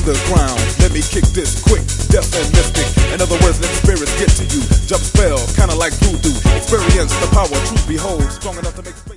underground. Let me kick this quick, deaf and mystic. In other words, let spirits get to you. Jump spell, kinda like voodoo. Experience the power, truth behold, strong enough to make